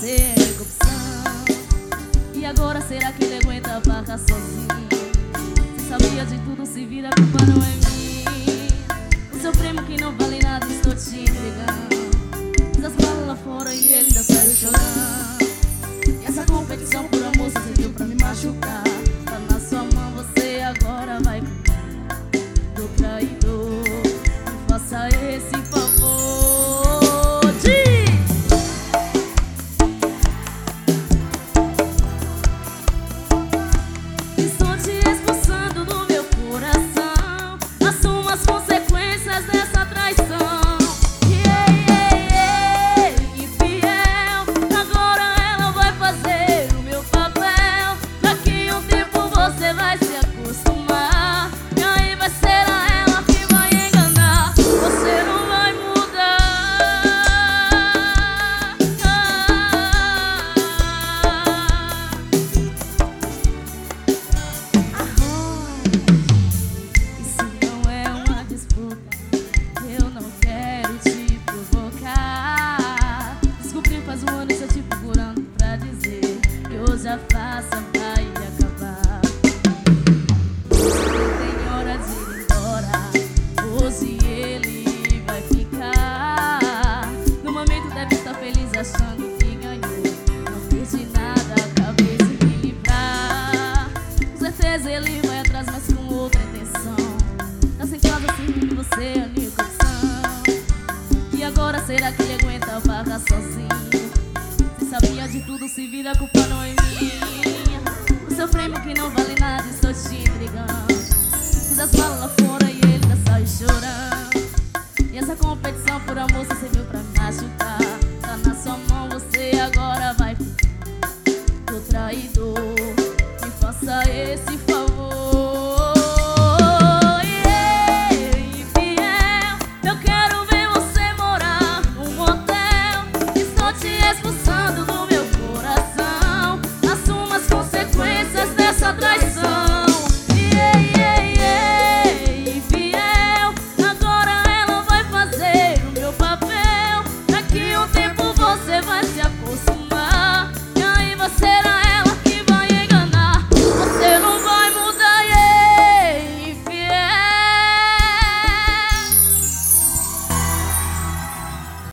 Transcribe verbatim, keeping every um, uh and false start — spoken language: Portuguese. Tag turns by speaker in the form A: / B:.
A: você é minha opção. E agora será que ele aguenta barra sozinho? Se sabia de tudo, se vira, a culpa não é minha. O seu prêmio que não vale nada, estou te entregando. Fiz as balas lá fora e ele ainda saiu chorando. E essa competição por amor só serviu pra me machucar. Tá na sua mão, você agora vai do traidor. Me faça esse favor. Diz! Estou te expulsando do meu coração. Assuma as consequências dessa traição. Você vai se acostumar, e aí vai ser a ela que vai enganar. Você não vai mudar. Isso não é uma disputa, eu não quero te provocar. Descobri faz um ano e estou te procurando pra dizer que hoje a farsa vai acabar. Hoje ele vai ficar. No momento deve estar feliz achando que ganhou. Não perdi nada, acabei de me livrar. Com certeza ele vai atrás, mas com outra intenção. Tá sem casa, sem mim, você é a única opção. E agora será que ele aguenta a barra sozinho? Se sabia de tudo, se vira, a culpa não é minha. O seu prêmio que não vale nada, estou te entregando. Fiz as balas lá fora e ele ainda saiu chorando. E essa competição por amor só serviu pra me machucar. Tá na sua mão, você agora vai do traidor. Me faça esse